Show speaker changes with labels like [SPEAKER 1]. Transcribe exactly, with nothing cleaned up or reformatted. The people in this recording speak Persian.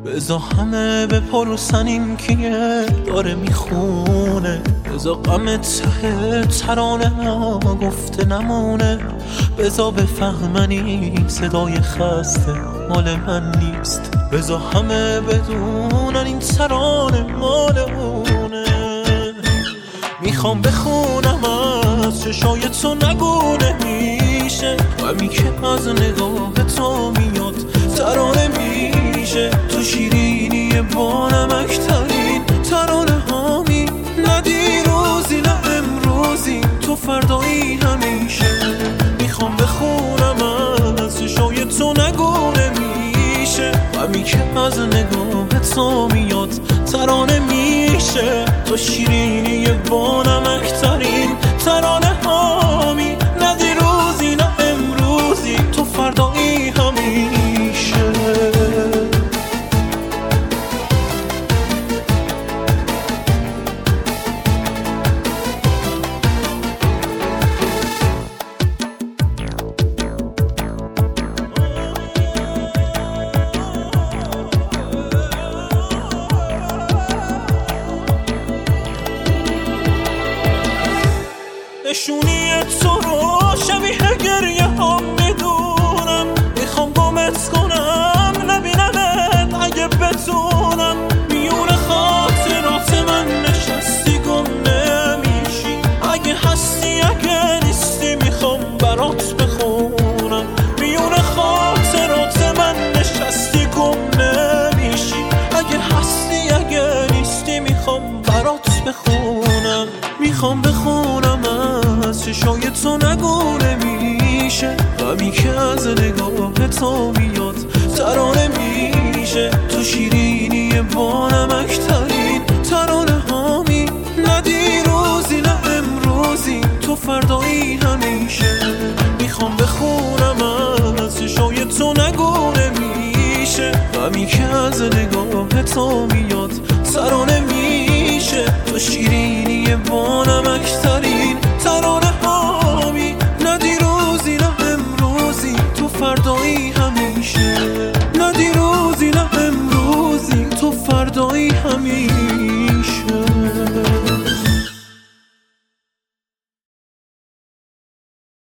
[SPEAKER 1] بزا همه بپرسن این کیه داره میخونه، بزا غم ته ترانه ما گفته نمونه، بزا بفهمن این صدای خسته مال من نیست، بزا همه بدونن این ترانه مال اونه. میخوام بخونم از چشای تو نگونه میشه، غمی که از نگاه تو میاد ترانه میشه، تو شیرینی با نمکترین ترانه هامی، نه دیروزی نه امروزی تو فردایی همیشه. میخوام بخونم از چشای تو نگونه میشه، غمی که از نگاه تو میاد ترانه میشه، تو شیرینی با نمکترین ترانه هامی، نه دیروزی نه امروزی تو فردایی همیشه. نشونی تو رو شبیه گریه هم میدونم، میخوام گمت کنم نبینمت اگه بتونم، میون خاطرات من نشستی گم نمیشی، اگه هستی اگه نیستی میخوام برات بخونم، میون خاطرات من نشستی گم نمیشی، اگه هستی اگه نیستی میخوام برات بخونم. میخوام بخونم از چشای تو نگونه میشه، غمی که از نگاه تو میاد ترانه میشه، تو شیرینی با نمکترین ترانه هامی، نه دیروزی نه امروزی تو فردایی همیشه. میخوام بخونم از چشای تو نگونه میشه، غمی که از نگاه تو میاد ترانه میشه، تو شیرینی با نمکترین ترانه هامی، نه دیروزی نه امروزی تو فردایی همیشه، نه دیروزی نه امروزی تو فردایی همیشه.